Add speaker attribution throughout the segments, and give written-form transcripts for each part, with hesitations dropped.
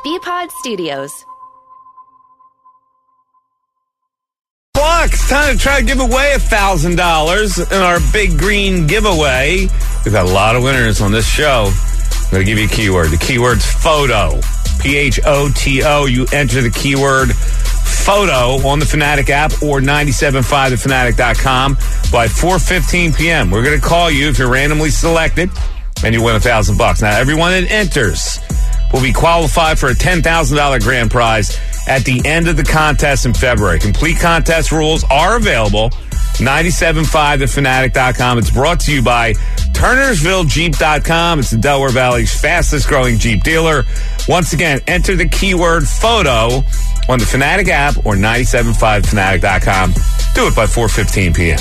Speaker 1: BPod Studios.
Speaker 2: It's time to try to give away $1,000 in our Big Green giveaway. We've got a lot of winners on this show. I'm going to give you a keyword. The keyword's photo. PHOTO. You enter the keyword photo on the Fanatic app or 975thefanatic.com by 4:15 p.m. We're going to call you if you're randomly selected and you win $1,000. Now, everyone that enters will be qualified for a $10,000 grand prize at the end of the contest in February. Complete contest rules are available. 975thefanatic.com. It's brought to you by TurnersvilleJeep.com. It's the Delaware Valley's fastest growing Jeep dealer. Once again, enter the keyword photo on the Fanatic app or 975thefanatic.com. Do it by 4:15 p.m.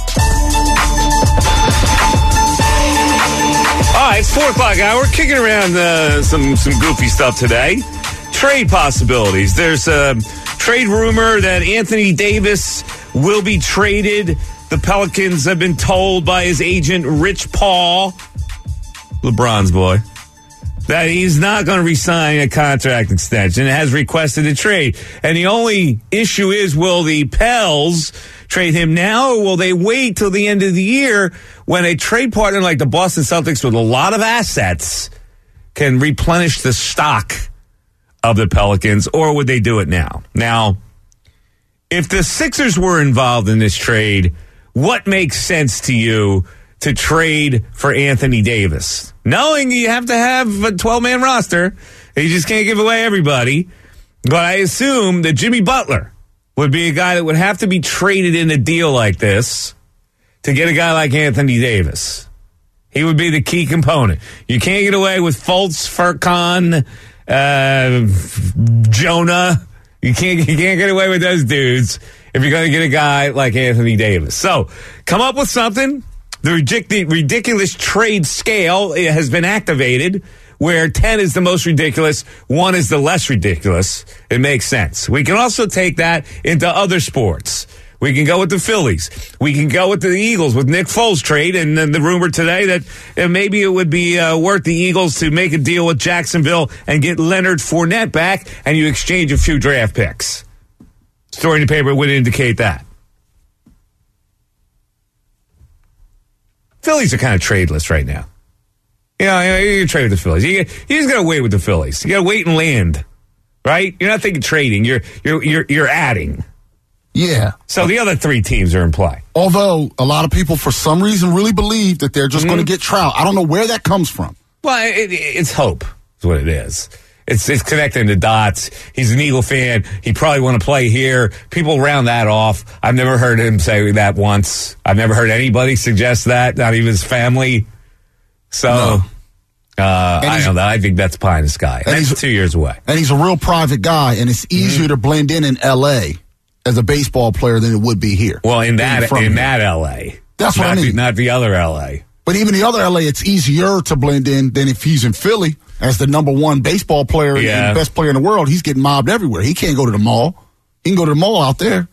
Speaker 2: All right, it's 4 o'clock hour. We're kicking around some goofy stuff today. Trade possibilities. There's a trade rumor that Anthony Davis will be traded. The Pelicans have been told by his agent, Rich Paul, LeBron's boy, that he's not going to re-sign a contract extension and has requested a trade. And the only issue is, will the Pels trade him now, or will they wait till the end of the year when a trade partner like the Boston Celtics with a lot of assets can replenish the stock of the Pelicans, or would they do it now? Now, if the Sixers were involved in this trade, what makes sense to you to trade for Anthony Davis? Knowing you have to have a 12-man roster, you just can't give away everybody. But I assume that Jimmy Butler would be a guy that would have to be traded in a deal like this to get a guy like Anthony Davis. He would be the key component. You can't get away with Fultz, Furkan, Jonah. You can't get away with those dudes if you're going to get a guy like Anthony Davis. So come up with something. The ridiculous trade scale has been activated, where 10 is the most ridiculous, 1 is the less ridiculous. It makes sense. We can also take that into other sports. We can go with the Phillies. We can go with the Eagles with Nick Foles trade, and then the rumor today that maybe it would be worth the Eagles to make a deal with Jacksonville and get Leonard Fournette back, and you exchange a few draft picks. Story in the paper would indicate that. Phillies are kind of tradeless right now. You trade with the Phillies. You just got to wait with the Phillies. You got to wait and land, right? You're not thinking trading. You're adding.
Speaker 3: Yeah.
Speaker 2: So the other 3 teams are in play.
Speaker 3: Although a lot of people, for some reason, really believe that they're just going to get Trout. I don't know where that comes from.
Speaker 2: Well, it's hope is what it is. It's connecting the dots. He's an Eagle fan. He probably want to play here. People round that off. I've never heard him say that once. I've never heard anybody suggest that, not even his family. So, no. I don't know. I think that's pie in the sky. And that's 2 years away.
Speaker 3: And he's a real private guy, and it's easier to blend in L.A. as a baseball player than it would be here.
Speaker 2: Well, in that L.A.
Speaker 3: That's what I mean.
Speaker 2: Not the other L.A.
Speaker 3: But even the other L.A., it's easier to blend in than if he's in Philly as the number 1 baseball player and best player in the world. He's getting mobbed everywhere. He can't go to the mall. He can go to the mall out there.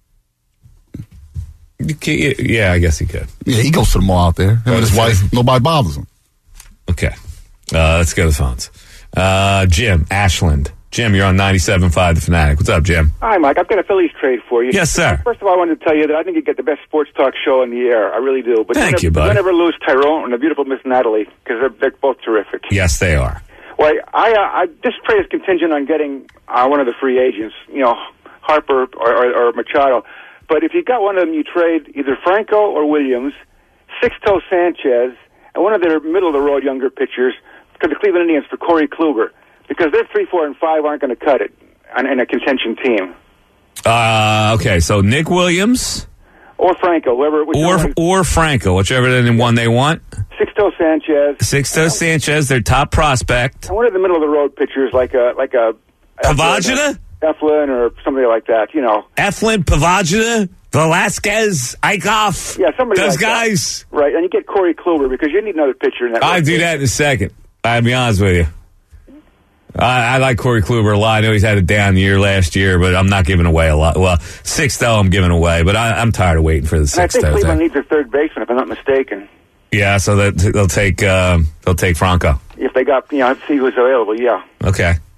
Speaker 2: Yeah, I guess he could.
Speaker 3: Yeah, he goes to the mall out there. Him and his wife, nobody bothers him.
Speaker 2: Okay. Let's go to the phones. Jim, Ashland. Jim, you're on 97.5 The Fanatic. What's up, Jim?
Speaker 4: Hi, Mike. I've got a Phillies trade for you.
Speaker 2: Yes, sir.
Speaker 4: First of all, I wanted to tell you that I think you get the best sports talk show in the air. I really do. But
Speaker 2: Thank you, buddy.
Speaker 4: Don't ever lose Tyrone and the beautiful Miss Natalie, because they're both terrific.
Speaker 2: Yes, they are.
Speaker 4: Well, this trade is contingent on getting one of the free agents, Harper or Machado. But if you got one of them, you trade either Franco or Williams, Sixto Sanchez, and one of their middle-of-the-road younger pitchers to the Cleveland Indians for Corey Kluber. Because their 3, 4, and 5 aren't going to cut it in a contention team.
Speaker 2: Okay, so Nick Williams
Speaker 4: or Franco,
Speaker 2: or Franco, whichever one they want.
Speaker 4: Sixto Sanchez, their top prospect. And one of the middle of the road pitchers, like a
Speaker 2: Pavagina,
Speaker 4: Eflin, or somebody like that.
Speaker 2: Eflin, Pavagina, Velasquez, Eichhoff.
Speaker 4: Yeah, somebody
Speaker 2: those
Speaker 4: like
Speaker 2: guys.
Speaker 4: That. Right, and you get Corey Kluber because you need another pitcher in that.
Speaker 2: I'll do that in a second. I'll be honest with you. I like Corey Kluber a lot. I know he's had a down year last year, but I'm not giving away a lot. Well, Sixto I'm giving away, but I'm tired of waiting for the Sixto.
Speaker 4: I think Cleveland needs a third baseman, if I'm not mistaken.
Speaker 2: Yeah, so they'll take Franco
Speaker 4: if they got if he was available. Yeah.
Speaker 2: Okay,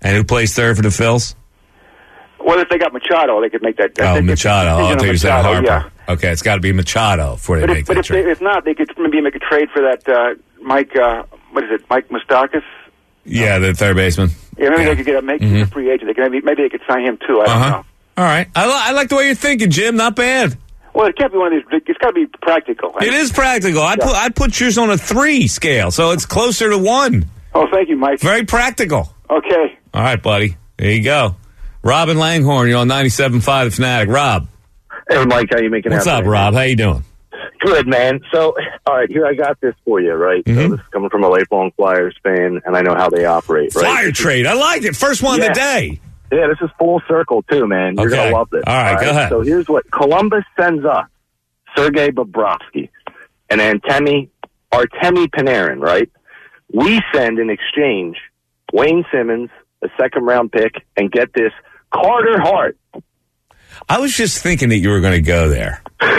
Speaker 2: And who plays third for the Phils?
Speaker 4: Well, if they got Machado, they could make that.
Speaker 2: Machado. I thought you said Harper.
Speaker 4: Yeah.
Speaker 2: Okay, it's got to be Machado before they make that trade.
Speaker 4: If not, they could maybe make a trade for that Mike. What is it? Mike Moustakas?
Speaker 2: Yeah, the third baseman.
Speaker 4: Yeah, maybe they could make him a free agent. They could maybe they could sign him too. I don't know.
Speaker 2: All right, I like the way you're thinking, Jim. Not bad.
Speaker 4: Well, it can't be one of these. It's got to be practical.
Speaker 2: It is practical. I'd put yours on a 3 scale, so it's closer to 1.
Speaker 4: Oh, thank you, Mike.
Speaker 2: Very practical.
Speaker 4: Okay.
Speaker 2: All right, buddy. There you go. Robin Langhorne, you're on 97.5 The Fanatic. Rob.
Speaker 1: Hey, Mike, how you making out?
Speaker 2: What's up, Rob? How you doing?
Speaker 1: Good, man. So, all right, here I got this for you, right? So this is coming from a lifelong Flyers fan, and I know how they operate, right?
Speaker 2: Flyer trade. I like it. First one of the day.
Speaker 1: Yeah, this is full circle, too, man. You're going to love this.
Speaker 2: All right, go ahead.
Speaker 1: So here's what Columbus sends us. Sergei Bobrovsky and Artemi Panarin, right? We send in exchange Wayne Simmons, a second-round pick, and get this, Carter Hart.
Speaker 2: I was just thinking that you were going to go there.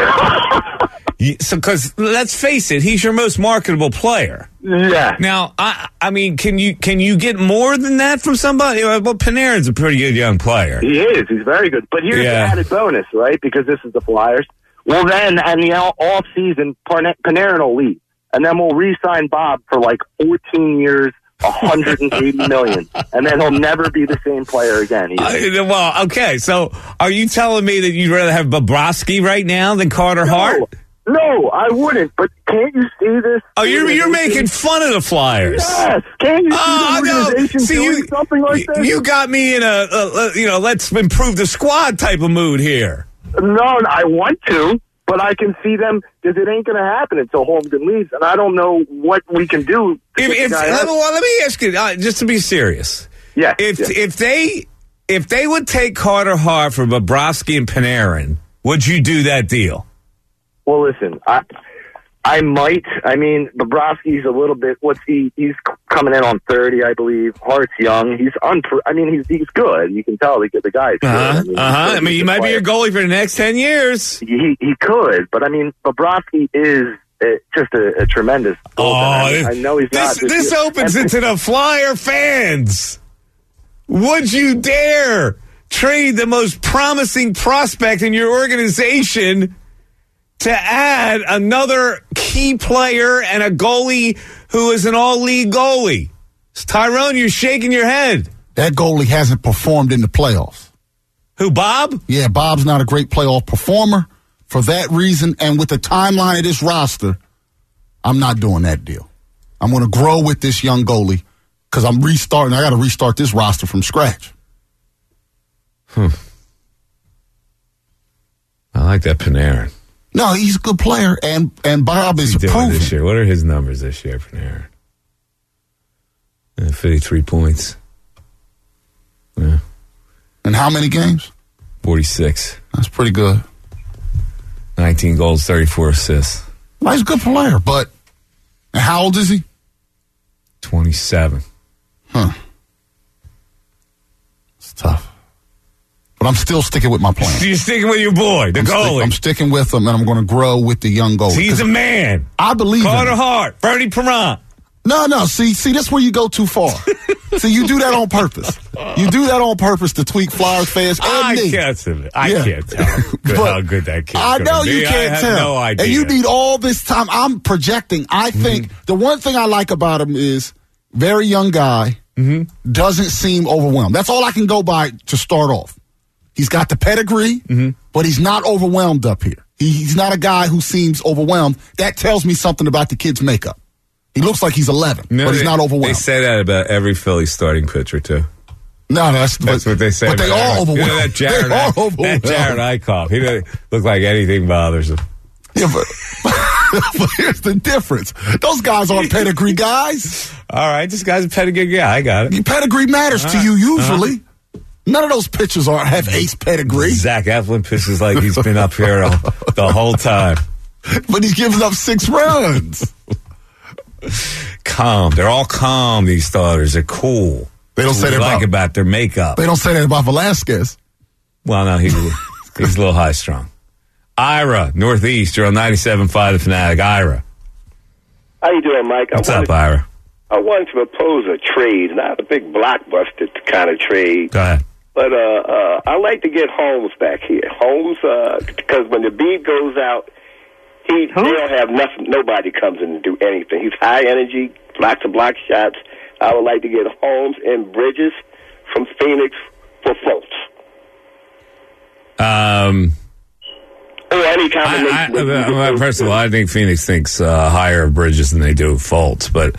Speaker 2: Because let's face it, he's your most marketable player.
Speaker 1: Yeah.
Speaker 2: Now, I mean, can you get more than that from somebody? Well, Panarin's a pretty good young player.
Speaker 1: He is. He's very good. But here's the added bonus, right? Because this is the Flyers. Well, then, in the off-season, Panarin will leave. And then we'll re-sign Bob for like 14 years, $180 million. And then he'll never be the same player again.
Speaker 2: Well, okay. So are you telling me that you'd rather have Bobrovsky right now than Carter Hart?
Speaker 1: No, I wouldn't. But can't you see this?
Speaker 2: Oh, you're making fun of the Flyers.
Speaker 1: Yes. Can't you see the organization doing something like this?
Speaker 2: You got me in a let's improve the squad type of mood here.
Speaker 1: No, I want to, but I can see them because it ain't going to happen until Holmgren leaves, and I don't know what we can do.
Speaker 2: Let me ask you, just to be serious.
Speaker 1: Yeah.
Speaker 2: If they would take Carter Hart for Bobrovsky and Panarin, would you do that deal?
Speaker 1: Well, listen, I might. I mean, Bobrovsky's a little bit. He's coming in on 30, I believe. Hart's young. He's good. You can tell the guy's good.
Speaker 2: I mean, he might be your goalie for the next 10 years.
Speaker 1: He could, but I mean, Bobrovsky is just a tremendous goaltender. I know he's not.
Speaker 2: This opens into the Flyer fans. Would you dare trade the most promising prospect in your organization to add another key player and a goalie who is an all-league goalie? Tyrone, you're shaking your head.
Speaker 3: That goalie hasn't performed in the playoffs.
Speaker 2: Who, Bob?
Speaker 3: Yeah, Bob's not a great playoff performer. For that reason, and with the timeline of this roster, I'm not doing that deal. I'm going to grow with this young goalie because I'm restarting. I got to restart this roster from scratch.
Speaker 2: I like that Panarin.
Speaker 3: No, he's a good player, and Bob is proven.
Speaker 2: This year? What are his numbers this year, Panarin? 53 points. Yeah.
Speaker 3: And how many games?
Speaker 2: 46.
Speaker 3: That's pretty good.
Speaker 2: 19 goals, 34 assists.
Speaker 3: Well, he's a good player, but and how old is he?
Speaker 2: 27.
Speaker 3: It's tough. But I'm still sticking with my plan.
Speaker 2: You're sticking with your boy, the goalie.
Speaker 3: I'm sticking with him, and I'm going to grow with the young goalie.
Speaker 2: He's a man.
Speaker 3: I believe
Speaker 2: Carter Hart, Bernie Perrant.
Speaker 3: No. See, that's where you go too far. See, you do that on purpose. You do that on purpose to tweak Flyers fans and me.
Speaker 2: I can't tell how good that kid's
Speaker 3: I know you can't tell.
Speaker 2: I have no idea.
Speaker 3: And you need all this time. I'm projecting. I think the one thing I like about him is very young guy, doesn't seem overwhelmed. That's all I can go by to start off. He's got the pedigree, but he's not overwhelmed up here. He's not a guy who seems overwhelmed. That tells me something about the kid's makeup. He looks like he's 11, but he's not overwhelmed.
Speaker 2: They say that about every Philly starting pitcher, too.
Speaker 3: No, that's
Speaker 2: what they say.
Speaker 3: But they are overwhelmed.
Speaker 2: You know, that Jared Eichhoff, he doesn't look like anything bothers him.
Speaker 3: Yeah, but here's the difference. Those guys aren't pedigree guys.
Speaker 2: All right, this guy's a pedigree guy. I got it.
Speaker 3: Pedigree matters to you usually. None of those pitchers have ace pedigree.
Speaker 2: Zach Eflin pitches like he's been up here the whole time.
Speaker 3: But he's giving up 6 runs.
Speaker 2: Calm. They're all calm, these starters. They're cool.
Speaker 3: They don't say that
Speaker 2: about their makeup.
Speaker 3: They don't say that about Velasquez.
Speaker 2: Well, no, he's a little high-strung. Ira, Northeast, you're on 97.5 The Fanatic. Ira.
Speaker 5: How you doing, Mike?
Speaker 2: What's up, Ira?
Speaker 5: I wanted to propose a trade, not a big blockbuster kind of trade.
Speaker 2: Go ahead.
Speaker 5: But I like to get Holmes back here. Holmes, because when the beat goes out, they don't have nothing. Nobody comes in to do anything. He's high energy, lots of block shots. I would like to get Holmes and Bridges from Phoenix for Fultz. Or any combination.
Speaker 2: First of all, I think Phoenix thinks higher of Bridges than they do Fultz. But,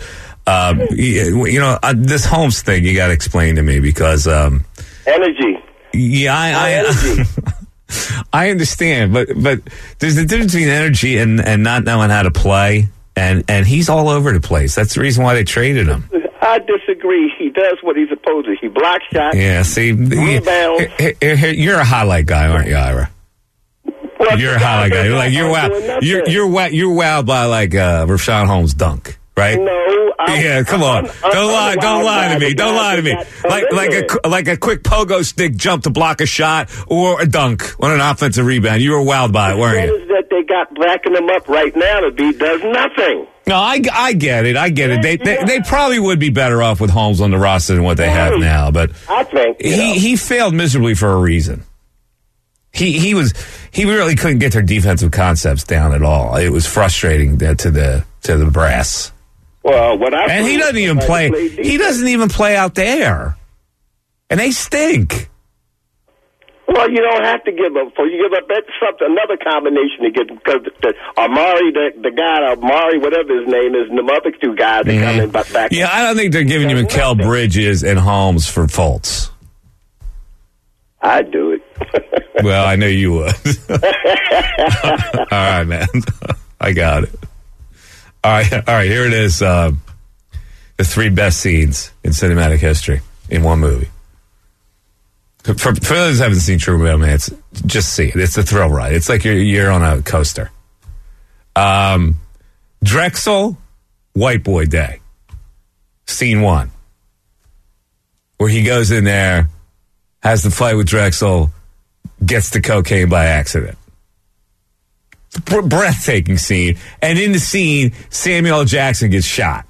Speaker 2: this Holmes thing, you got to explain to me because...
Speaker 5: energy.
Speaker 2: Yeah,
Speaker 5: energy.
Speaker 2: I understand, but there's a difference between energy and not knowing how to play, and he's all over the place. That's the reason why they traded him.
Speaker 5: I disagree. He does what he's supposed to. He blocks shots.
Speaker 2: Yeah, see,
Speaker 5: rebounds.
Speaker 2: You're a highlight guy, aren't you, Ira?
Speaker 5: Well,
Speaker 2: you're a highlight guy. Like you're wow. You're wowed by like Rashawn Holmes' dunk, right?
Speaker 5: No.
Speaker 2: Come on. Don't lie to me. Don't lie to me. Like a quick pogo stick jump to block a shot or a dunk on an offensive rebound. You were wowed by it, weren't you?
Speaker 5: That they got backing them up right now. The beat does nothing.
Speaker 2: No, I get it. They probably would be better off with Holmes on the roster than what they have now. But
Speaker 5: I think
Speaker 2: he failed miserably for a reason. He really couldn't get their defensive concepts down at all. It was frustrating to the brass.
Speaker 5: Well,
Speaker 2: he doesn't even play. He doesn't even play out there, and they stink.
Speaker 5: Well, you don't have to give up. You give up something, another combination to get because Amari, the guy Amari, whatever his name is, and the other two guys that come in back.
Speaker 2: Yeah, I don't think they're giving you Mikal Bridges and Holmes for Fultz.
Speaker 5: I'd do it.
Speaker 2: Well, I know you would. All right, man. I got it. All right. Here it is. The 3 best scenes in cinematic history in one movie. For those who haven't seen True Romance, just see it. It's a thrill ride. It's like you're on a coaster. Drexel, White Boy Day. Scene 1. Where he goes in there, has the fight with Drexel, gets the cocaine by accident. Breathtaking scene. And in the scene, Samuel L. Jackson gets shot.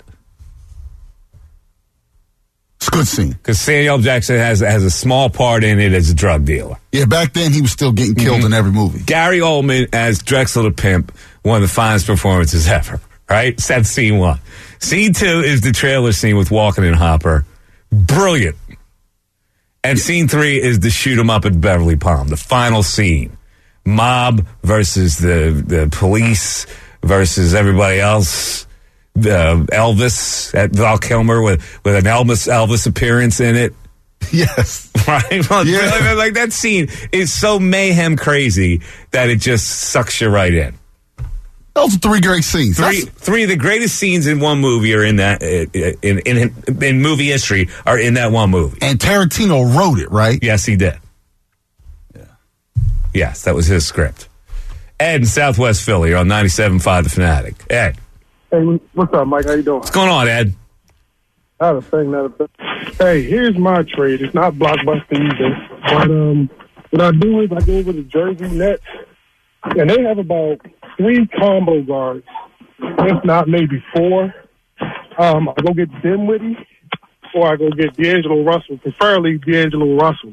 Speaker 3: It's a good scene.
Speaker 2: Because Samuel L. Jackson has a small part in it as a drug dealer.
Speaker 3: Yeah, back then he was still getting killed in every movie.
Speaker 2: Gary Oldman as Drexel the Pimp, one of the finest performances ever. Right? So that's scene 1. Scene 2 is the trailer scene with Walken and Hopper. Brilliant. And scene 3 is the shoot 'em up at Beverly Palm, the final scene. Mob versus the police versus everybody else. Elvis at Val Kilmer with an Elvis appearance in it.
Speaker 3: Yes.
Speaker 2: Right? Well, yeah. Like that scene is so mayhem crazy that it just sucks you right in.
Speaker 3: Those are 3 great scenes.
Speaker 2: Three of the greatest scenes in one movie are in that in movie history are in that one movie.
Speaker 3: And Tarantino wrote it, right?
Speaker 2: Yes, he did. Yeah. Yes, that was his script. Ed in Southwest Philly, you're on 97.5 The Fanatic. Ed.
Speaker 6: Hey, what's up, Mike? How you doing?
Speaker 2: What's going on, Ed?
Speaker 6: Not a thing. Hey, here's my trade. It's not blockbuster either. But what I do is I go over to Jersey Nets, and they have about 3 combo guards, if not maybe 4. I go get Dinwiddie, or I go get D'Angelo Russell, preferably D'Angelo Russell.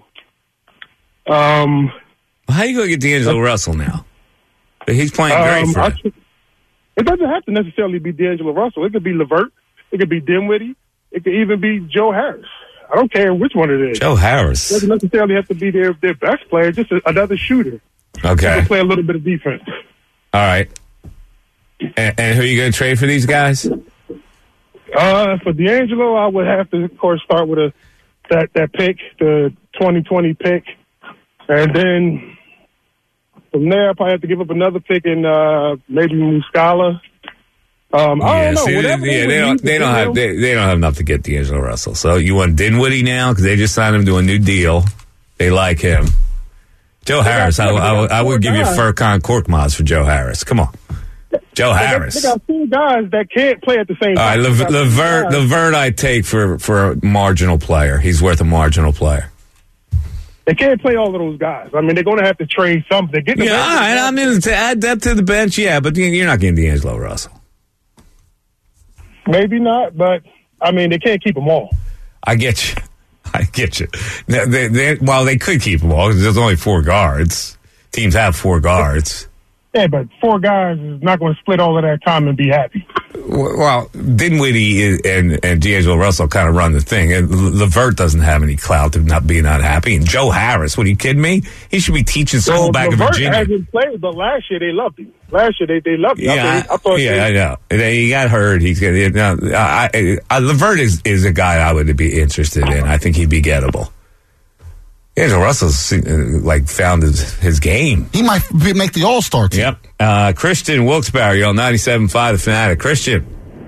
Speaker 2: How you going to get D'Angelo Russell now? He's playing great for it.
Speaker 6: It doesn't have to necessarily be D'Angelo Russell. It could be LeVert. It could be Dinwiddie. It could even be Joe Harris. I don't care which one it is.
Speaker 2: Joe Harris.
Speaker 6: It doesn't necessarily have to be their best player, just another shooter.
Speaker 2: Okay.
Speaker 6: They play a little bit of defense.
Speaker 2: All right. And who are you going to trade for these guys?
Speaker 6: For D'Angelo, I would have to, of course, start with that pick, the 2020 pick. And then from there, I probably have to give up another pick in maybe Muscala. I don't know.
Speaker 2: They don't have enough to get D'Angelo Russell. So you want Dinwiddie now because they just signed him to a new deal. They like him. Joe Harris, I would give you Furkan Korkmaz for Joe Harris. Come on. Joe Harris.
Speaker 6: They got 2 guys that can't play at the same time.
Speaker 2: All right, LeVert I take for a marginal player. He's worth a marginal player.
Speaker 6: They can't play all of those guys. I mean, they're going to have to trade something.
Speaker 2: All right. I mean, to add depth to the bench, yeah, but you're not getting D'Angelo Russell.
Speaker 6: Maybe not, but I mean, they can't keep them all.
Speaker 2: I get you. Well, they could keep them all because there's only 4 guards. Teams have 4 guards.
Speaker 6: Yeah, but 4 guys is not going to split all of that time and be happy.
Speaker 2: Well, Dinwiddie and D'Angelo Russell kind of run the thing. And LeVert doesn't have any clout of not being unhappy. And Joe Harris, what are you kidding me? He should be teaching school back in Virginia.
Speaker 6: LeVert hasn't played, but last year they loved him. Last year they loved him.
Speaker 2: Yeah, I know. He got hurt. He's LeVert is a guy I would be interested in. I think he'd be gettable. D'Angelo Russell's found his game.
Speaker 3: He might make the All-Star team.
Speaker 2: Yep. Christian Wilkes-Barre on 97.5 The Fanatic. Christian.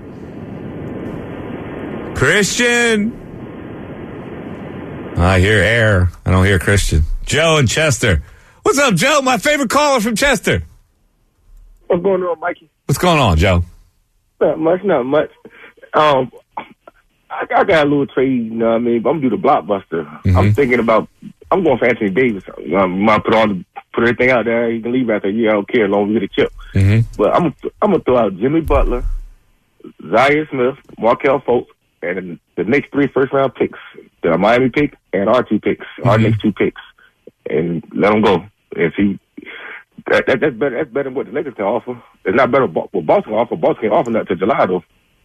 Speaker 2: I hear air. I don't hear Christian. Joe in Chester. What's up, Joe? My favorite caller from Chester.
Speaker 7: What's going on, Mikey?
Speaker 2: What's going on, Joe?
Speaker 7: Not much. I got a little trade, you know what I mean? But I'm going to do the blockbuster.
Speaker 2: Mm-hmm.
Speaker 7: I'm thinking about, I'm going for Anthony Davis. Might put everything out there. You can leave after a year. I don't care as long as we get a chip.
Speaker 2: Mm-hmm.
Speaker 7: But I'm going to throw out Jimmy Butler, Zaire Smith, Markelle Fultz, and the next 3 first-round picks, the Miami pick and our 2 picks, our next 2 picks, and let them go. And see, that's better. That's better than what the Lakers can offer. It's not better what Boston can offer. Boston can offer that to July, though.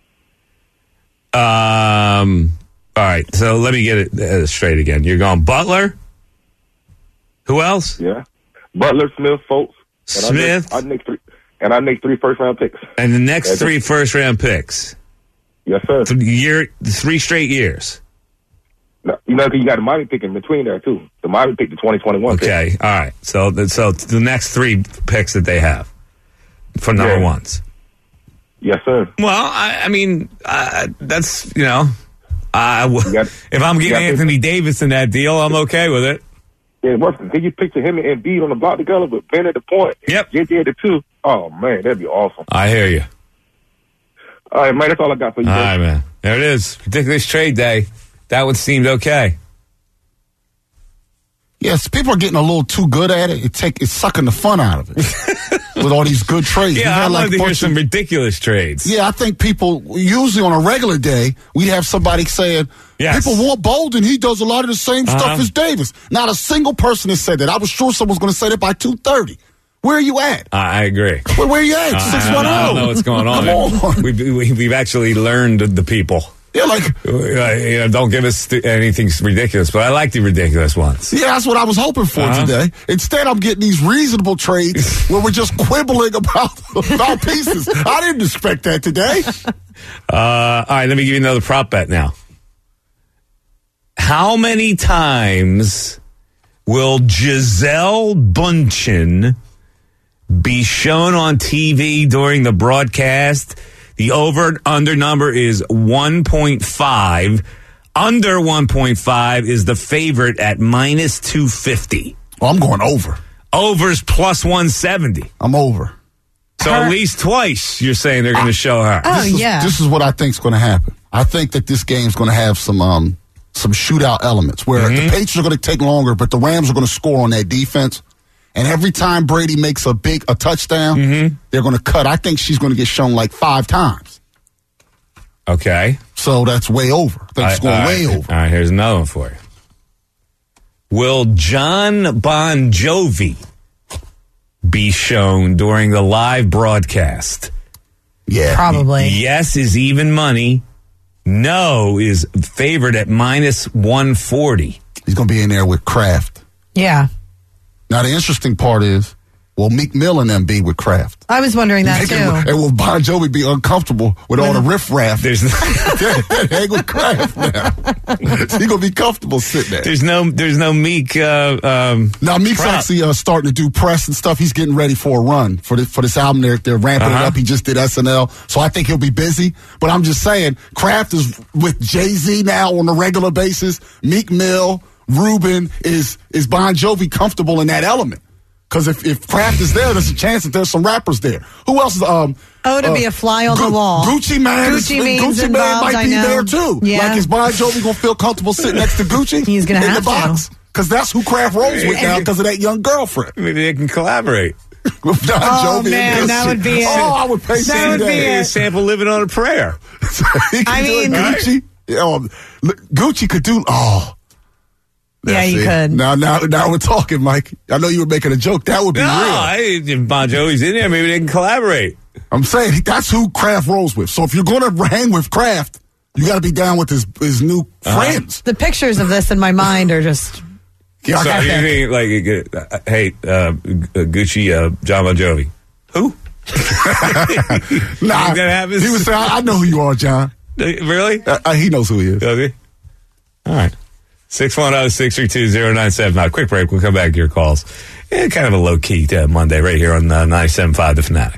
Speaker 2: All right, so let me get it straight again. You're going Butler? Who else?
Speaker 7: Yeah. Butler, Smith, Fultz.
Speaker 2: Smith.
Speaker 7: Our next 3 first-round picks.
Speaker 2: And the next 3 first-round picks?
Speaker 7: Yes, sir.
Speaker 2: 3 straight years?
Speaker 7: No, you know, you got the Miami pick in between there, too. The Miami pick, the 2021 pick.
Speaker 2: Okay, all right. So the next 3 picks that they have for number ones.
Speaker 7: Yes, sir.
Speaker 2: Well, I mean, that's, if I'm getting Anthony Davis in that deal, I'm okay with it.
Speaker 7: Yeah, can you picture him and Embiid on the block together with Ben at the point?
Speaker 2: Yep.
Speaker 7: JJ at the 2? Oh, man, that'd be awesome.
Speaker 2: I hear you.
Speaker 7: All right, man, that's all I got for you.
Speaker 2: All right, man. There it is. Ridiculous trade day. That one seemed okay.
Speaker 3: Yes, people are getting a little too good at it. It's sucking the fun out of it with all these good trades.
Speaker 2: Yeah, I wanted to hear some ridiculous trades.
Speaker 3: Yeah, I think people, usually on a regular day, we'd have somebody saying, people want Bolden. He does a lot of the same stuff as Davis. Not a single person has said that. I was sure someone was going to say that by 2:30. Where are you at?
Speaker 2: I agree.
Speaker 3: Where are you at? 610.
Speaker 2: I don't know what's going on.
Speaker 3: Come on.
Speaker 2: We've actually learned the people.
Speaker 3: Yeah,
Speaker 2: don't give us anything ridiculous, but I like the ridiculous ones.
Speaker 3: Yeah, that's what I was hoping for today. Instead, I'm getting these reasonable trades where we're just quibbling about pieces. I didn't expect that today.
Speaker 2: All right, let me give you another prop bet now. How many times will Gisele Bündchen be shown on TV during the broadcast? The over-under number is 1.5. Under 1.5 is the favorite at minus 250.
Speaker 3: Well, I'm going over.
Speaker 2: Over's plus 170.
Speaker 3: I'm over.
Speaker 2: So at least twice you're saying they're going to show her.
Speaker 3: This is what I think is going to happen. I think that this game's going to have some shootout elements where the Patriots are going to take longer, but the Rams are going to score on that defense. And every time Brady makes a touchdown, they're going to cut. I think she's going to get shown like 5 times.
Speaker 2: Okay.
Speaker 3: So that's way over. I think it's going way over.
Speaker 2: All right, here's another one for you. Will John Bon Jovi be shown during the live broadcast?
Speaker 3: Yeah.
Speaker 8: Probably.
Speaker 2: Yes is even money. No is favored at minus 140.
Speaker 3: He's going to be in there with Kraft.
Speaker 8: Yeah.
Speaker 3: Now, the interesting part is, will Meek Mill and them be with Kraft?
Speaker 8: I was wondering that, too.
Speaker 3: And will Bon Jovi be uncomfortable with all the riffraff?
Speaker 2: There's
Speaker 3: hang with Kraft now. He's going to be comfortable sitting there.
Speaker 2: There's no Meek.
Speaker 3: Now, Meek's actually starting to do press and stuff. He's getting ready for a run for this album. They're ramping it up. He just did SNL. So I think he'll be busy. But I'm just saying, Kraft is with Jay-Z now on a regular basis. Meek Mill, Ruben, is Bon Jovi comfortable in that element? Because if Kraft is there, there's a chance that there's some rappers there. Who else is
Speaker 8: to be a fly on the wall.
Speaker 3: Gucci Mane might be there too.
Speaker 8: Yeah.
Speaker 3: Like, is Bon Jovi gonna feel comfortable sitting next to Gucci?
Speaker 8: He's gonna have
Speaker 3: in the box. Because that's who Kraft rolls with now because of that young girlfriend.
Speaker 2: Maybe they can collaborate.
Speaker 3: With Bon Jovi
Speaker 8: man,
Speaker 3: and
Speaker 8: that would be it.
Speaker 3: Oh, I would pay to see
Speaker 8: That would be it.
Speaker 2: Sample Living on a Prayer.
Speaker 8: I mean,
Speaker 3: Gucci. Gucci could do. Oh,
Speaker 8: yeah, you could.
Speaker 3: Now we're talking, Mike. I know you were making a joke. That would be real.
Speaker 2: If Bon Jovi's in there, maybe they can collaborate.
Speaker 3: I'm saying that's who Kraft rolls with. So if you're going to hang with Kraft, you got to be down with his new friends.
Speaker 8: The pictures of this in my mind are just.
Speaker 3: Yeah,
Speaker 2: So you mean hey, Gucci, John Bon Jovi? Who?
Speaker 3: Nah, he would say, I know who you are, John.
Speaker 2: Really?
Speaker 3: He knows who he is.
Speaker 2: Okay. All right. 610-632-0979. Quick break. We'll come back to your calls. Kind of a low-key Monday right here on 97.5 The Fanatic.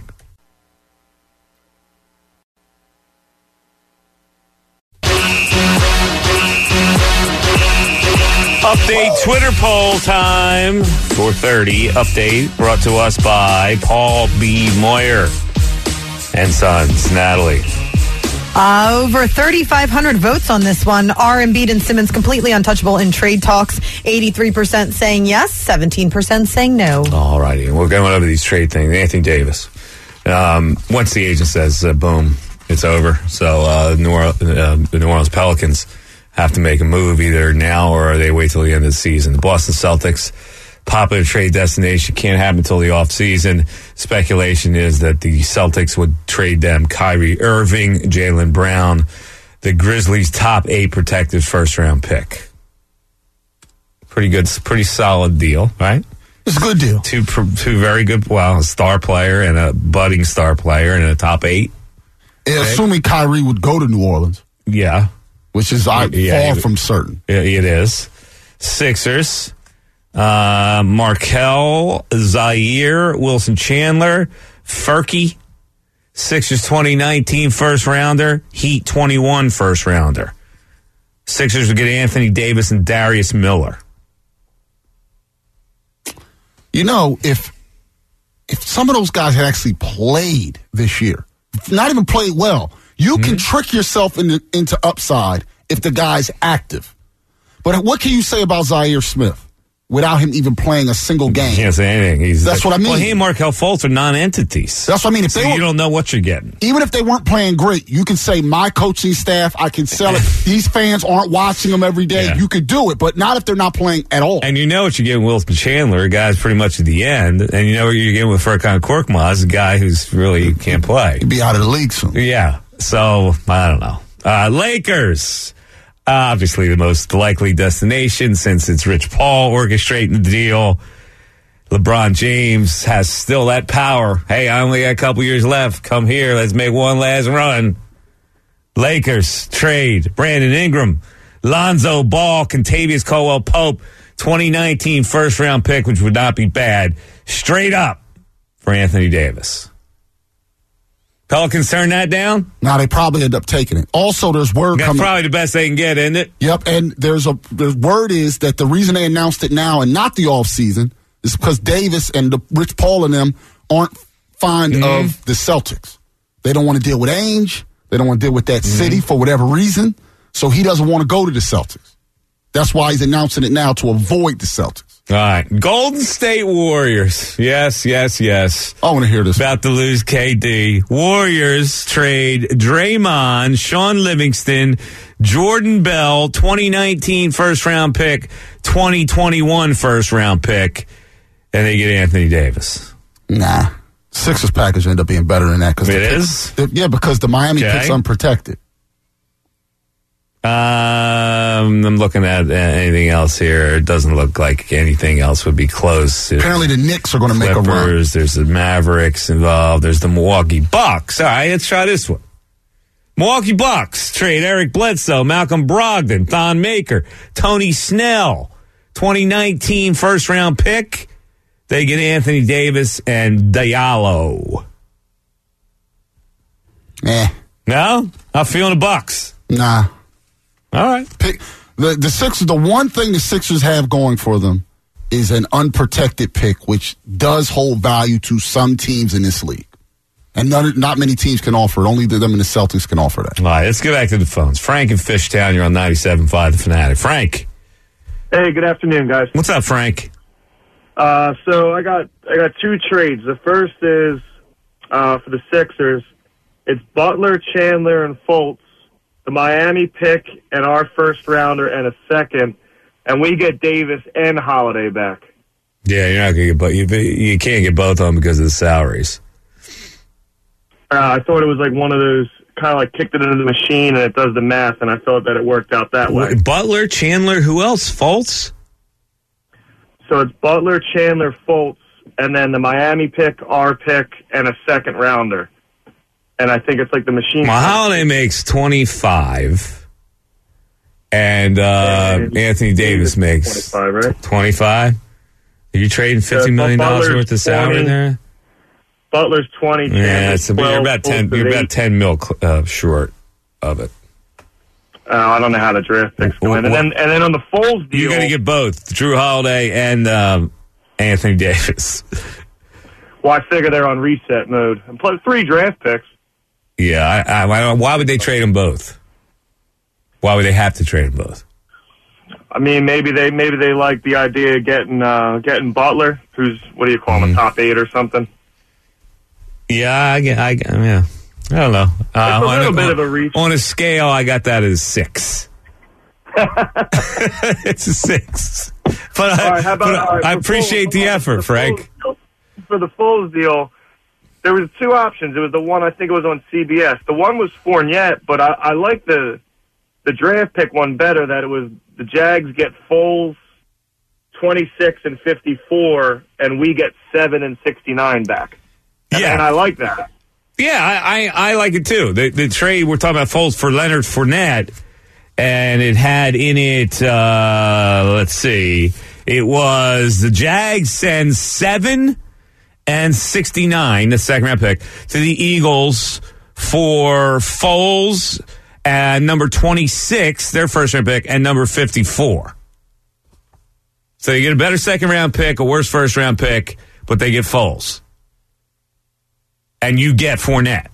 Speaker 2: Update Twitter poll time. 4:30 update brought to us by Paul B. Moyer and Sons. Natalie.
Speaker 8: Over 3,500 votes on this one. Are Embiid and Simmons completely untouchable in trade talks? 83% saying yes, 17% saying no.
Speaker 2: All righty. We're going over these trade things. Anthony Davis. Once the agent says, boom, it's over. So the New Orleans Pelicans have to make a move either now or they wait till the end of the season. The Boston Celtics, popular trade destination, can't happen until the offseason. Speculation is that the Celtics would trade them Kyrie Irving, Jaylen Brown, the Grizzlies' top 8 protected first-round pick. Pretty good, pretty solid deal, right?
Speaker 3: It's a good deal.
Speaker 2: Two very good, a star player and a budding star player and a top 8.
Speaker 3: Assuming Kyrie would go to New Orleans.
Speaker 2: Yeah.
Speaker 3: Which is far from certain.
Speaker 2: It is. Sixers. Markel, Zaire, Wilson Chandler, Furky, Sixers 2019 first rounder, Heat 21 first rounder. Sixers would get Anthony Davis and Darius Miller.
Speaker 3: You know, if some of those guys had actually played this year, not even played well, you can trick yourself into upside if the guy's active. But what can you say about Zaire Smith without him even playing a single game?
Speaker 2: Can't say anything.
Speaker 3: That's what I mean.
Speaker 2: Well, he and Markel Fultz are non-entities.
Speaker 3: That's what I mean. If
Speaker 2: you don't know what you're getting.
Speaker 3: Even if they weren't playing great, you can say, my coaching staff, I can sell it. These fans aren't watching them every day. Yeah. You could do it, but not if they're not playing at all.
Speaker 2: And you know what you're getting with Wilson Chandler, a guy's pretty much at the end. And you know what you're getting with Furkan Korkmaz, a guy who's really can't play.
Speaker 3: He'd be out of the league soon.
Speaker 2: Yeah. So, I don't know. Lakers. Obviously the most likely destination since it's Rich Paul orchestrating the deal. LeBron James has still that power. Hey, I only got a couple years left. Come here. Let's make one last run. Lakers trade Brandon Ingram, Lonzo Ball, Kentavious Caldwell-Pope, 2019 first-round pick, which would not be bad, straight up for Anthony Davis. Pelicans turn that down?
Speaker 3: No, they probably end up taking it. Also, there's word
Speaker 2: That's
Speaker 3: coming.
Speaker 2: Probably the best they can get, isn't it?
Speaker 3: Yep, and the word is that the reason they announced it now and not the offseason is because Davis and Rich Paul and them aren't fond of the Celtics. They don't want to deal with Ainge. They don't want to deal with that city for whatever reason. So he doesn't want to go to the Celtics. That's why he's announcing it now, to avoid the Celtics.
Speaker 2: All right. Golden State Warriors. Yes.
Speaker 3: I want to hear this.
Speaker 2: About to lose KD. Warriors trade Draymond, Sean Livingston, Jordan Bell, 2019 first-round pick, 2021 first-round pick, and they get Anthony Davis.
Speaker 3: Nah. Sixers package end up being better than that. Yeah, because the Miami pick's unprotected.
Speaker 2: I'm looking at anything else here. It doesn't look like anything else would be close.
Speaker 3: Apparently the Knicks are going to make a run.
Speaker 2: There's the Mavericks involved. There's the Milwaukee Bucks. All right, let's try this one. Milwaukee Bucks trade Eric Bledsoe, Malcolm Brogdon, Thon Maker, Tony Snell, 2019 first-round pick. They get Anthony Davis and Diallo. No? How feeling the Bucks?
Speaker 3: Nah.
Speaker 2: All right.
Speaker 3: The Sixers, the one thing the Sixers have going for them is an unprotected pick, which does hold value to some teams in this league. And not many teams can offer it. Only them and the Celtics can offer that.
Speaker 2: All right, let's get back to the phones. Frank in Fishtown, you're on 97.5 The Fanatic. Frank.
Speaker 9: Hey, good afternoon, guys.
Speaker 2: What's up, Frank?
Speaker 9: So I got two trades. The first is for the Sixers. It's Butler, Chandler, and Fultz, the Miami pick, and our first rounder and a second, and we get Davis and Holiday back.
Speaker 2: Yeah, you're not going to get both. You can't get both of them because of the salaries.
Speaker 9: I thought it was like one of those, kind of like kicked it into the machine and it does the math, and I thought that it worked out that way.
Speaker 2: Butler, Chandler, who else? Fultz?
Speaker 9: So it's Butler, Chandler, Fultz, and then the Miami pick, our pick, and a second rounder. And I think it's like the machine.
Speaker 2: Holiday makes 25, and Anthony Davis makes
Speaker 9: 25, right?
Speaker 2: 25. Are you trading $50 million worth of salary there?
Speaker 9: Butler's 20.
Speaker 2: Yeah, so you're about 10. You're about 10 mil short of it.
Speaker 9: I don't know how the draft picks go in. And then on the Foles deal,
Speaker 2: you're going to get both Drew Holiday and Anthony Davis.
Speaker 9: Well, I figure they're on reset mode. And plus 3 draft picks.
Speaker 2: Yeah, why would they trade them both? Why would they have to trade them both?
Speaker 9: I mean, maybe they like the idea of getting Butler, who's, what do you call him, a top 8 or something.
Speaker 2: Yeah, I don't know.
Speaker 9: It's a little bit of a reach.
Speaker 2: On a scale, I got that as 6. It's a 6. But I appreciate the effort, Frank.
Speaker 9: For the Foles deal, there was 2 options. It was the one, I think it was on CBS. The one was Fournette, but I like the draft pick one better, that it was the Jags get Foles 26 and 54, and we get 7 and 69 back. And I like that.
Speaker 2: Yeah, I like it too. The trade, we're talking about Foles for Leonard Fournette, and it had in it, let's see, it was the Jags send 7 and 69, the second round pick, to the Eagles for Foles and number 26, their first round pick, and number 54. So you get a better second round pick, a worse first round pick, but they get Foles. And you get Fournette.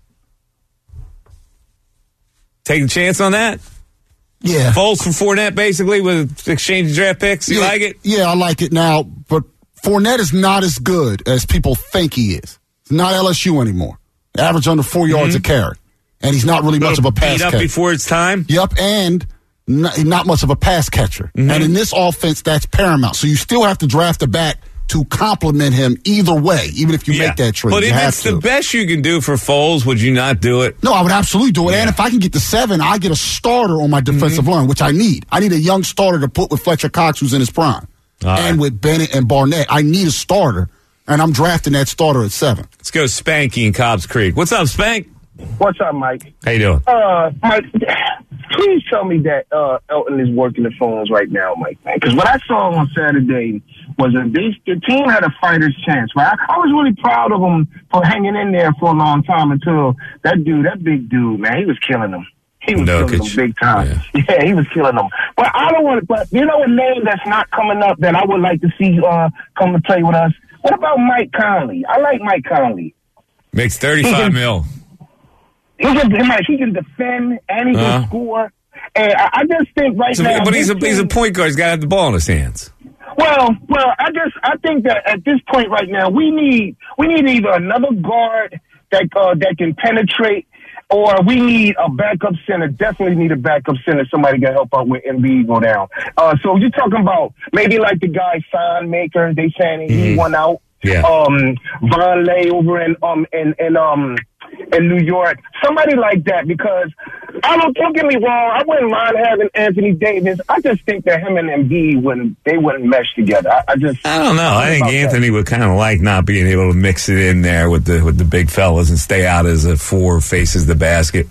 Speaker 2: Take a chance on that?
Speaker 3: Yeah.
Speaker 2: Foles for Fournette, basically, with exchange of draft picks. You like it?
Speaker 3: Yeah, I like it now. But Fournette is not as good as people think he is. He's not LSU anymore. Average under 4 yards a carry. And he's not really much of a pass catcher.
Speaker 2: Beat up before it's time?
Speaker 3: Yep, and not much of a pass catcher. Mm-hmm. And in this offense, that's paramount. So you still have to draft a back to complement him either way, even if you make that trade.
Speaker 2: But if it's the best you can do for Foles, would you not do it?
Speaker 3: No, I would absolutely do it. Yeah. And if I can get the 7, I get a starter on my defensive line, which I need. I need a young starter to put with Fletcher Cox, who's in his prime, and with Bennett and Barnett. I need a starter, and I'm drafting that starter at 7.
Speaker 2: Let's go Spanky in Cobbs Creek. What's up, Spank?
Speaker 10: What's up, Mike?
Speaker 2: How you doing?
Speaker 10: Mike, please tell me that Elton is working the phones right now, Mike, man. Because what I saw on Saturday was the team had a fighter's chance, right? I was really proud of him for hanging in there for a long time until that big dude, man, he was killing them. He was killing them big time. Yeah, he was killing them. But I don't want to, but you know a name that's not coming up that I would like to see come to play with us? What about Mike Conley? I like Mike Conley.
Speaker 2: Makes $35 million.
Speaker 10: He can defend and he can score. And I just think now.
Speaker 2: But he's a point guard. He's got to have the ball in his hands.
Speaker 10: Well, I think that at this point right now we need either another guard that can penetrate, or we need a backup center. Definitely need a backup center. Somebody can help out with Embiid go down. So you're talking about maybe like the guy Son Maker. They saying he won out.
Speaker 2: Yeah.
Speaker 10: Vonleh over in New York, somebody like that, because don't get me wrong, I wouldn't mind having Anthony Davis. I just think that him and Embiid wouldn't mesh together. I
Speaker 2: don't know. I think Anthony would kind of like not being able to mix it in there with the big fellas and stay out as a 4 faces the basket.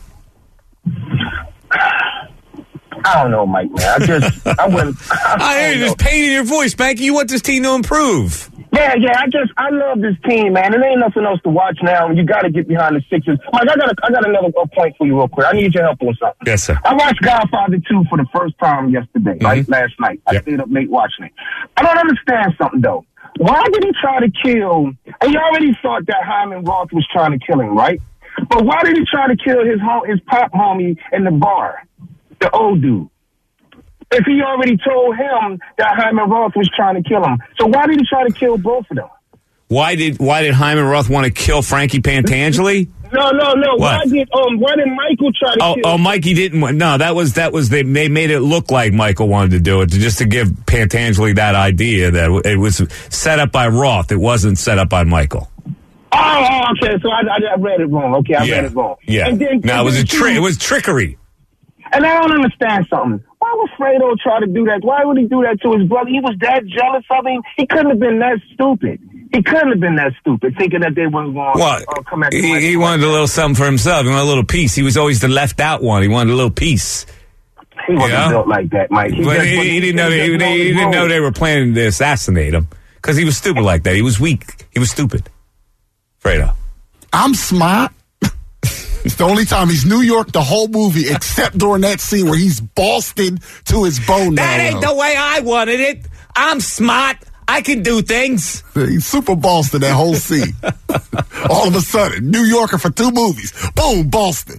Speaker 10: I don't know, Mike, man. I wouldn't.
Speaker 2: I hear you just pain in your voice, Spanky. You want this team to improve.
Speaker 10: Yeah. I love this team, man. There ain't nothing else to watch now. You got to get behind the Sixers. Mike, I got another point for you real quick. I need your help on something.
Speaker 2: Yes, sir.
Speaker 10: I watched Godfather 2 for the first time yesterday, right? Last night. I stayed up late watching it. I don't understand something, though. Why did he try to kill, and you already thought that Hyman Roth was trying to kill him, right? But why did he try to kill his pop homie in the bar? The old dude. If he already told him that Hyman Roth was trying to kill him. So why did he try to kill both of them?
Speaker 2: Why did Hyman Roth want to kill Frankie Pantangeli?
Speaker 10: No.
Speaker 2: What?
Speaker 10: Why did Michael try to kill?
Speaker 2: Oh, Mikey didn't. No, that was they made it look like Michael wanted to do it just to give Pantangeli that idea that it was set up by Roth. It wasn't set up by Michael.
Speaker 10: Oh, okay. So I read it wrong. Okay, I read it wrong.
Speaker 2: Yeah. No, it was it was trickery.
Speaker 10: And I don't understand something. Why would Fredo try to do that? Why would he do that to his brother? He was that jealous of him. He couldn't have been that stupid. Thinking that they wasn't going to come at him.
Speaker 2: He wanted a little something for himself. He wanted a little piece. He was always the left out one. He wanted a little piece.
Speaker 10: He wasn't built like that, Mike.
Speaker 2: He didn't know. He didn't know they were planning to assassinate him because he was stupid like that. He was weak. He was stupid. Fredo.
Speaker 3: I'm smart. It's the only time he's New York the whole movie, except during that scene where he's Boston to his bone.
Speaker 2: That ain't the way I wanted it. I'm smart. I can do things.
Speaker 3: He's super Boston that whole scene. All of a sudden, New Yorker for 2 movies. Boom, Boston.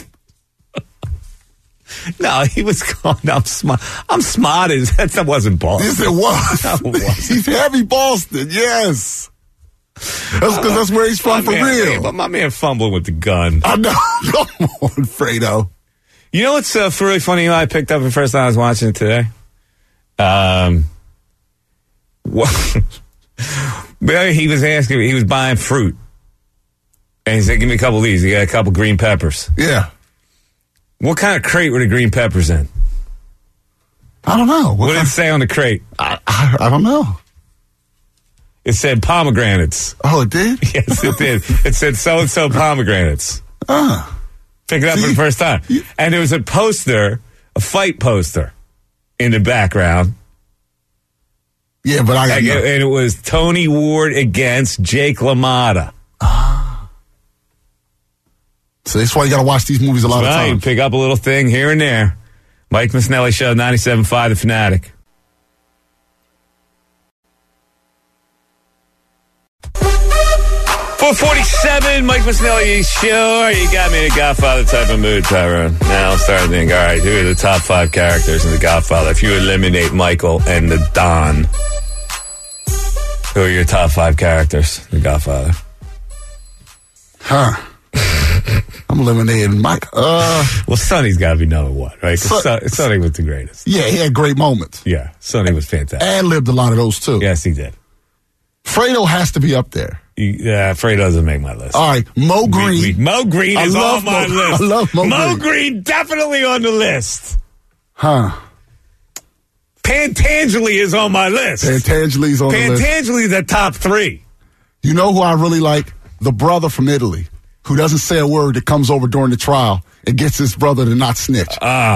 Speaker 2: No, he was calling. I'm smart. I'm smart. That wasn't Boston.
Speaker 3: Yes, it was.
Speaker 2: No, it wasn't.
Speaker 3: He's heavy Boston. Yes. That's because that's where he's from for real.
Speaker 2: But my man fumbling with the gun.
Speaker 3: I know. Come on, Fredo.
Speaker 2: You know what's really funny? I picked up the first time I was watching it today. He was asking me. He was buying fruit, and he said, "Give me a couple of these." He got a couple green peppers.
Speaker 3: Yeah.
Speaker 2: What kind of crate were the green peppers in?
Speaker 3: I don't know.
Speaker 2: What did it say on the crate?
Speaker 3: I don't know.
Speaker 2: It said pomegranates.
Speaker 3: Oh, it did?
Speaker 2: Yes, it did. It said so-and-so pomegranates. Pick it up for the first time. And there was a poster, a fight poster, in the background.
Speaker 3: Yeah, but I got
Speaker 2: and it was Tony Ward against Jake LaMotta.
Speaker 3: So that's why you got to watch these movies a lot of times.
Speaker 2: Pick up a little thing here and there. Mike Missinelli Show, 97.5 The Fanatic. .47, Mike Missinelli Show. You got me in a Godfather type of mood, Tyrone. Now I'm starting to think, all right, who are the top 5 characters in The Godfather? If you eliminate Michael and the Don, who are your top 5 characters in The Godfather?
Speaker 3: I'm eliminating Mike.
Speaker 2: Well, Sonny's got to be number 1, right? Sonny was the greatest.
Speaker 3: Yeah, he had great moments.
Speaker 2: Yeah, Sonny was fantastic.
Speaker 3: And lived a lot of those, too.
Speaker 2: Yes, he did.
Speaker 3: Fredo has to be up there.
Speaker 2: Yeah, Fredo doesn't make my list.
Speaker 3: All right, Mo Green.
Speaker 2: Mo Green is on my list.
Speaker 3: I love
Speaker 2: Mo Green definitely on the list. Pantangeli is on my list.
Speaker 3: Pantangeli's on the list.
Speaker 2: Pantangeli's the top 3.
Speaker 3: You know who I really like? The brother from Italy, who doesn't say a word, that comes over during the trial and gets his brother to not snitch.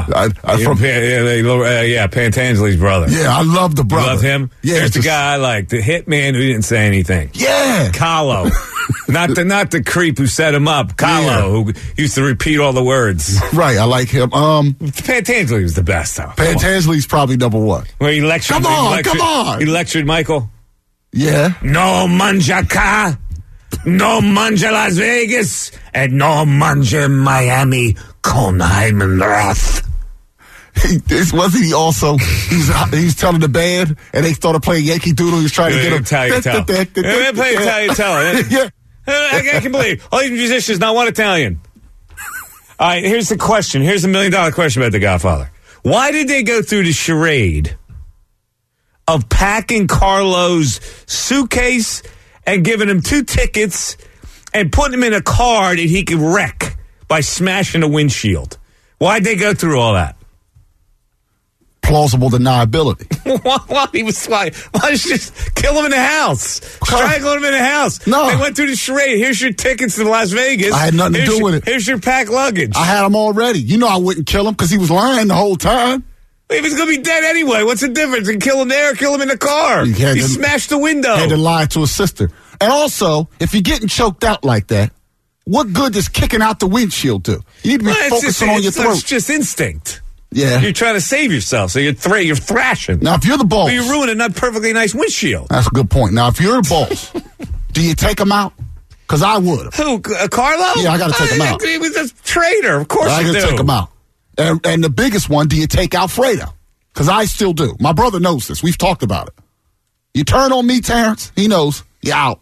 Speaker 2: Pantangeli's brother.
Speaker 3: Yeah, I love the brother.
Speaker 2: You love him?
Speaker 3: Yeah,
Speaker 2: there's the guy I like, the hitman who didn't say anything.
Speaker 3: Yeah,
Speaker 2: Kahlo. not the creep who set him up. Kahlo, who used to repeat all the words.
Speaker 3: Right, I like him.
Speaker 2: Pantangeli was the best, though.
Speaker 3: Pantangeli's probably number 1.
Speaker 2: Where he lectured.
Speaker 3: Come on.
Speaker 2: He lectured Michael.
Speaker 3: Yeah.
Speaker 2: No manja car. No manja Las Vegas, and no manja Miami con Hyman Roth.
Speaker 3: Wasn't he also? He was telling the band, and they started playing Yankee Doodle. He was trying to get him.
Speaker 2: Italian Tell. Play Italian Tell.
Speaker 3: Yeah.
Speaker 2: I can't believe all these musicians not one Italian. All right, here's the question. Here's $1 million question about The Godfather. Why did they go through the charade of packing Carlo's suitcase and giving him 2 tickets and putting him in a car that he could wreck by smashing a windshield? Why'd they go through all that?
Speaker 3: Plausible deniability.
Speaker 2: Why just kill him in the house? Strangle him in the house.
Speaker 3: No.
Speaker 2: They went through the charade. Here's your tickets to Las Vegas.
Speaker 3: I had nothing to do with it.
Speaker 2: Here's your packed luggage.
Speaker 3: I had him already. You know I wouldn't kill him because he was lying the whole time.
Speaker 2: If he's going to be dead anyway, what's the difference? And kill him there or kill him in the car? He smashed the window.
Speaker 3: Had to lie to his sister. And also, if you're getting choked out like that, what good does kicking out the windshield do? You need to be focusing on your throat.
Speaker 2: It's just instinct.
Speaker 3: Yeah.
Speaker 2: You're trying to save yourself, so you're thrashing.
Speaker 3: Now, if you're the boss.
Speaker 2: But you're ruining a perfectly nice windshield.
Speaker 3: That's a good point. Now, if you're the boss, do you take him out? Because I would.
Speaker 2: Who, Carlo?
Speaker 3: Yeah, I got to take him out.
Speaker 2: He was a traitor. Of course you do.
Speaker 3: I got to take him out. And the biggest one, do you take out Fredo? because I still do. My brother knows this. We've talked about it. You turn on me, Terrence, he knows. You're out.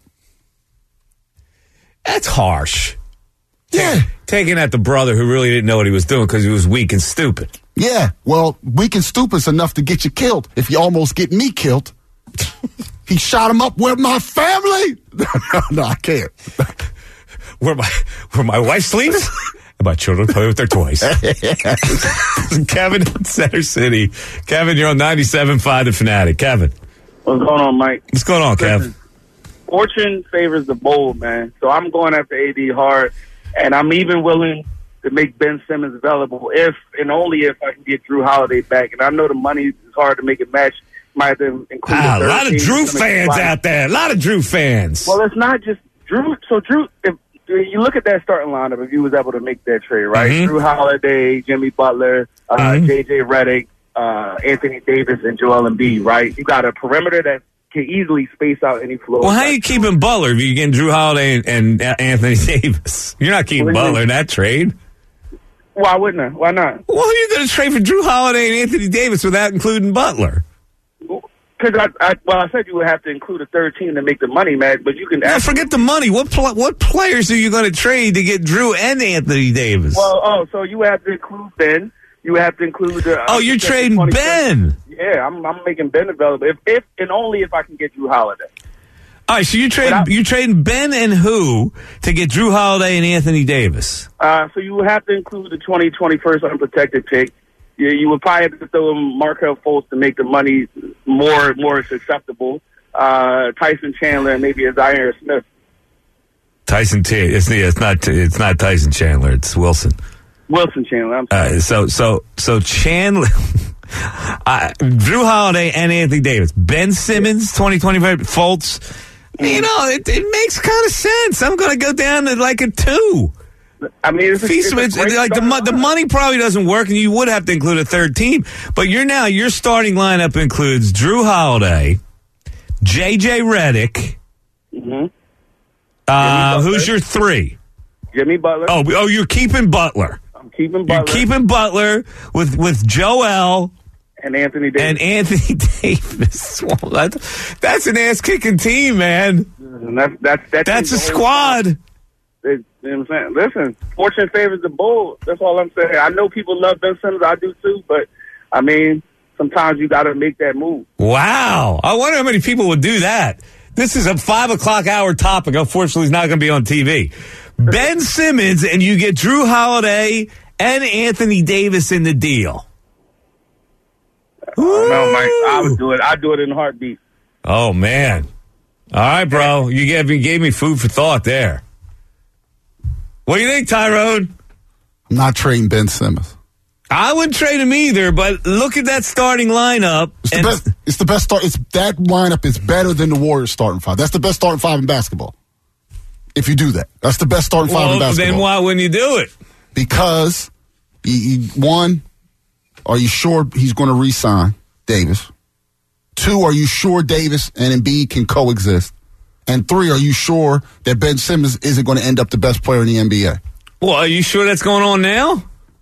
Speaker 2: That's harsh.
Speaker 3: Yeah.
Speaker 2: Taking at the brother who really didn't know what he was doing because he was weak and stupid.
Speaker 3: Yeah, well, weak and stupid's enough to get you killed if you almost get me killed. He shot him up with my family. No, I can't.
Speaker 2: Where my wife sleeps and my children play with their toys. Kevin in Center City. Kevin, you're on 97.5 The Fanatic. Kevin.
Speaker 11: What's going on, Mike?
Speaker 2: What's going on, Kev?
Speaker 11: Fortune favors the bold, man. So I'm going after AD hard, and I'm even willing to make Ben Simmons available if and only if I can get Drew Holiday back. And I know the money is hard to make it match. Might have to include
Speaker 2: a lot of Drew fans out there. A lot of Drew fans.
Speaker 11: Well, it's not just Drew. So Drew, if you look at that starting lineup, if you was able to make that trade, right?
Speaker 2: Mm-hmm.
Speaker 11: Drew Holiday, Jimmy Butler, J.J. Redick, Anthony Davis, and Joel Embiid, right? You got a perimeter that can easily space out any flow.
Speaker 2: Well, how are you keeping Butler if you're getting Drew Holiday and Anthony Davis? You're not keeping Butler in that trade.
Speaker 11: Why wouldn't I? Why not?
Speaker 2: Well, who are you going to trade for Drew Holiday and Anthony Davis without including Butler?
Speaker 11: Because I said you would have to include a third team to make the money, man. But you can
Speaker 2: forget the money. What players are you going to trade to get Drew and Anthony Davis?
Speaker 11: Well, so you have to include Ben. You have to include the.
Speaker 2: You're trading Ben.
Speaker 11: Yeah, I'm making Ben available if and only if I can get Drew Holiday.
Speaker 2: All right, so you're trading Ben and who to get Drew Holiday and Anthony Davis?
Speaker 11: So you would have to include the 2021 unprotected pick. You would probably have to throw in Markelle Fultz to make the money more acceptable. Tyson Chandler and maybe a Zaire Smith.
Speaker 2: It's not Tyson Chandler. It's Wilson.
Speaker 11: Wilson Chandler. I'm sorry.
Speaker 2: So Chandler, Drew Holiday and Anthony Davis, Ben Simmons, 2025 Fultz. You know, it makes kind of sense. I'm going to go down to like a 2.
Speaker 11: I mean,
Speaker 2: the money probably doesn't work, and you would have to include a third team. But your starting lineup includes Drew Holiday, J.J. Redick.
Speaker 11: Mm-hmm.
Speaker 2: Who's your 3?
Speaker 11: Jimmy Butler.
Speaker 2: Oh, you're keeping Butler.
Speaker 11: I'm keeping Butler.
Speaker 2: You're keeping Butler with Joel
Speaker 11: and Anthony
Speaker 2: Davis. Well, that's an ass-kicking team, man.
Speaker 11: And that's
Speaker 2: a squad.
Speaker 11: You know what I'm saying? Listen, fortune favors the bold. That's all I'm saying. I know people love Ben Simmons. I do too. But, I mean, sometimes you got to make that move.
Speaker 2: Wow. I wonder how many people would do that. This is a 5 o'clock hour topic. Unfortunately, it's not going to be on TV. Ben Simmons, and you get Drew Holiday and Anthony Davis in the deal.
Speaker 11: No, Mike. I would do it. I'd do it in a heartbeat.
Speaker 2: Oh, man. All right, bro. You gave me food for thought there. What do you think, Tyrone?
Speaker 3: I'm not trading Ben Simmons.
Speaker 2: I wouldn't trade him either, but look at that starting lineup.
Speaker 3: It's the best start. That lineup is better than the Warriors starting 5. That's the best starting 5 in basketball. If you do that, that's the best starting 5 in basketball.
Speaker 2: Then why wouldn't you do it?
Speaker 3: Because, one, are you sure he's going to re-sign Davis? 2, are you sure Davis and Embiid can coexist? And 3, are you sure that Ben Simmons isn't going to end up the best player in the NBA?
Speaker 2: Well, are you sure that's going on now?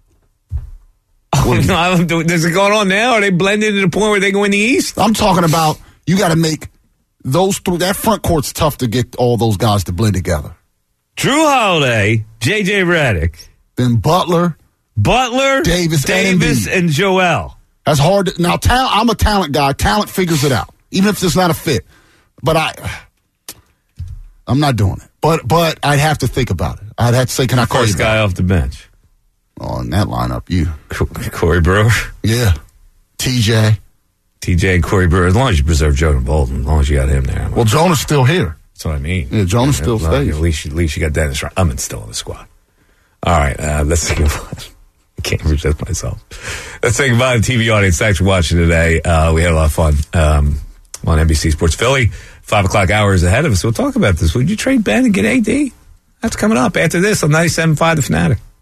Speaker 2: Is it going on now? Are they blended to the point where they go in the East?
Speaker 3: I'm talking about you got to make those 3. That front court's tough to get all those guys to blend together.
Speaker 2: Drew Holiday, J.J. Redick.
Speaker 3: Then Butler,
Speaker 2: Davis and Joel.
Speaker 3: That's hard. Now, I'm a talent guy. Talent figures it out, even if it's not a fit. But I'm not doing it. But I'd have to think about it. I'd have to say, can I call you?
Speaker 2: First guy off the bench.
Speaker 3: Oh, in that lineup, you.
Speaker 2: Corey Brewer?
Speaker 3: Yeah. TJ
Speaker 2: and Corey Brewer. As long as you preserve Jordan Bolton, as long as you got him there.
Speaker 3: Well, Jonah's still here.
Speaker 2: That's what I mean.
Speaker 3: Yeah, Jonas still stays.
Speaker 2: At least you got Dennis Rodman still in the squad. All right, let's think about it. I can't resist myself. Let's say goodbye to the TV audience. Thanks for watching today. We had a lot of fun on NBC Sports Philly. 5 o'clock hour is ahead of us. We'll talk about this. Would you trade Ben and get AD? That's coming up after this on 97.5 The Fanatic.